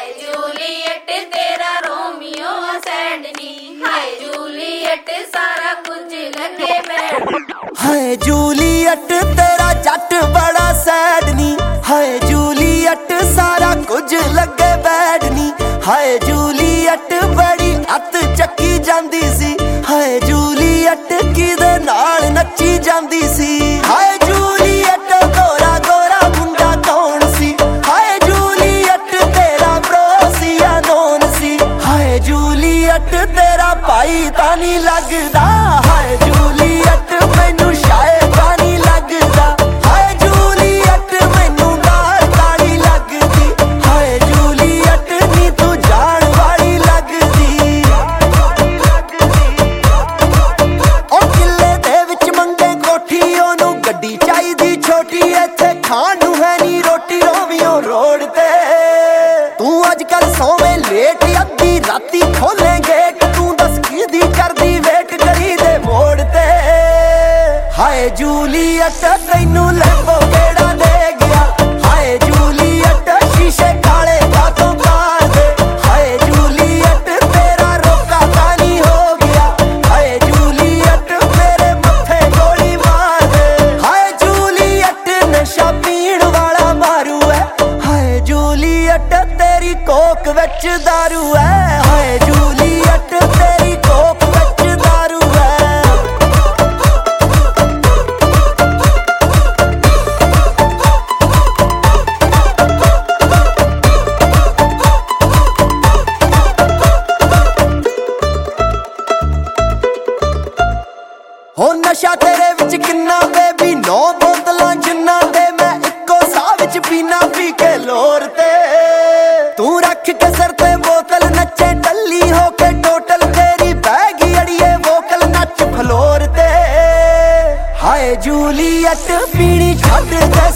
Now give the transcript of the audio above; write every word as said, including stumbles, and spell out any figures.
हाय Juliet तेरा Romeo sad नी, हाय जूलियट सारा कुछ लगे बैड। हाय जूलियट तेरा जट बड़ा सैड नी, हाय जूलियट सारा कुछ लगे बैड नी। हाय जूलियट बड़ी अत चक्की जांदी सी, हाय जूलियट किदे नाल नच्ची जांदी सी। हाय जूलियट गोरा गोरा मुंडा कौन सी, हाय जूलियट तेरा ब्रोसिया नोन सी। हाय जूलियट तेरा भाई तां नी लगदा, हाय जूलियट मैनू शायद तां नी लगदा। हाय जूलियट मैनू गाल तां नी लगदी, हाय जूलियट नी तू जान वाली लगदी। ओ किले दे विच मंगे कोठी ओनू गड्डी चाहीदी छोटी, इत्थे खाण नू है नी रोटी रोमियो रोड ते। तू अजकल सोवे लेट अद्धी राती खोले गेट, तू दस किदी करदी वेट करी दे मोड़ ते। हाय जूलियट तैनू लैंबो केड़ा दे गया, हाय जूलियट शीशे काले कातों पार दे। हाय जूलियट तेरा रोका तानी हो गया, हाय जूलियट मेरे मत्थे गोली मार दे। हाय जूलियट नशा पीण वाला मारू है, हाय जूलियट तेरी कोक विच दारू है। हाय जूलियट तेरी कोक विच दारू है। हो नशा तेरे विच किन्ना बेबी, नौ बोतलां जिन्ना दे मैं इक्को साह विच पीना, पी के लोर ते। तू रख के सर ते बोतल नचे टल्ली हो के टोटल, तेरी बैगी अड़िए वोकल नच फ्लोर ते। हाय जूलियट पीनी छड्ड दे